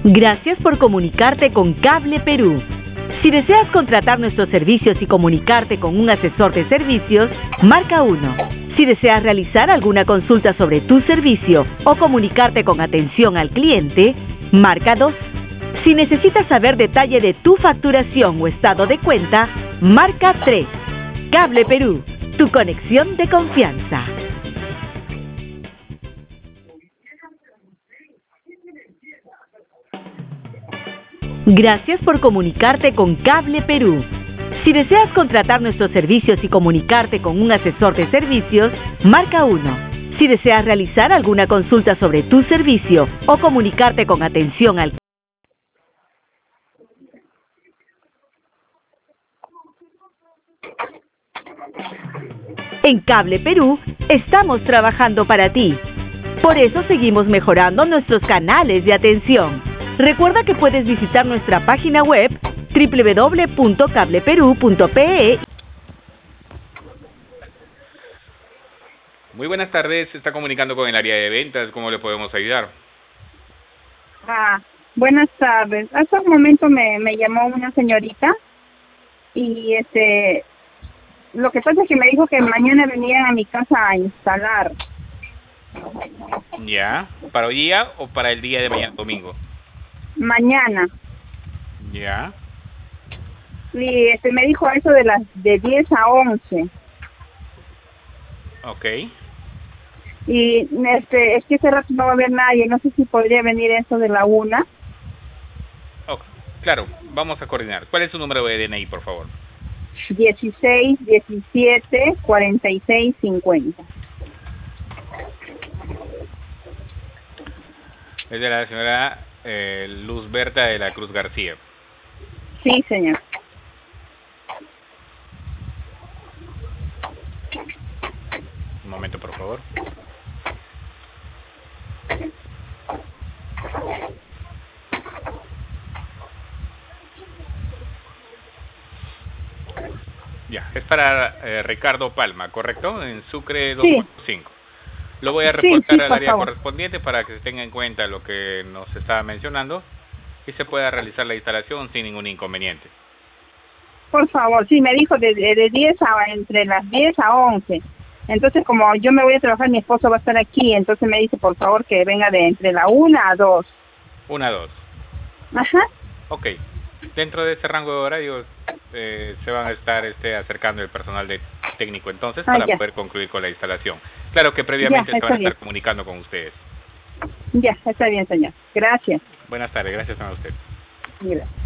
Gracias por comunicarte con Cable Perú. Si deseas contratar nuestros servicios y comunicarte con un asesor de servicios, marca 1. Si deseas realizar alguna consulta sobre tu servicio o comunicarte con atención al cliente, marca 2. Si necesitas saber detalle de tu facturación o estado de cuenta, marca 3. Cable Perú, tu conexión de confianza. Gracias por comunicarte con Cable Perú. Si deseas contratar nuestros servicios y comunicarte con un asesor de servicios, marca 1. Si deseas realizar alguna consulta sobre tu servicio o comunicarte con atención al En Cable Perú estamos trabajando para ti. Por eso seguimos mejorando nuestros canales de atención. Recuerda que puedes visitar nuestra página web www.cableperu.pe. Muy buenas tardes, se está comunicando con el área de ventas, ¿cómo le podemos ayudar? Buenas tardes. Hace un momento me llamó una señorita y lo que pasa es que me dijo que mañana venían a mi casa a instalar. Ya, ¿para hoy día o para el día de mañana, domingo? Mañana. Ya. Y me dijo eso de 10 a 11. Ok. Y es que ese rato no va a haber nadie, no sé si podría venir eso de la 1. Ok, claro, vamos a coordinar. ¿Cuál es su número de DNI, por favor? 16 17 46 50. Es de la señora Luz Berta de la Cruz García. Sí, señor. Un momento, por favor. Ya, es para Ricardo Palma, ¿correcto? En Sucre 2.5. Sí. Lo voy a reportar al área correspondiente para que se tenga en cuenta lo que nos estaba mencionando y se pueda realizar la instalación sin ningún inconveniente. Por favor, sí, me dijo entre las 10 a 11. Entonces, como yo me voy a trabajar, mi esposo va a estar aquí, entonces me dice, por favor, que venga de entre la 1 a 2. 1 a 2. Ajá. Ok. Dentro de ese rango de horarios se van a estar acercando el personal técnico entonces para poder concluir con la instalación. Claro que previamente se van a estar comunicando con ustedes. Ya, está bien, señor. Gracias. Buenas tardes, gracias a usted. Gracias.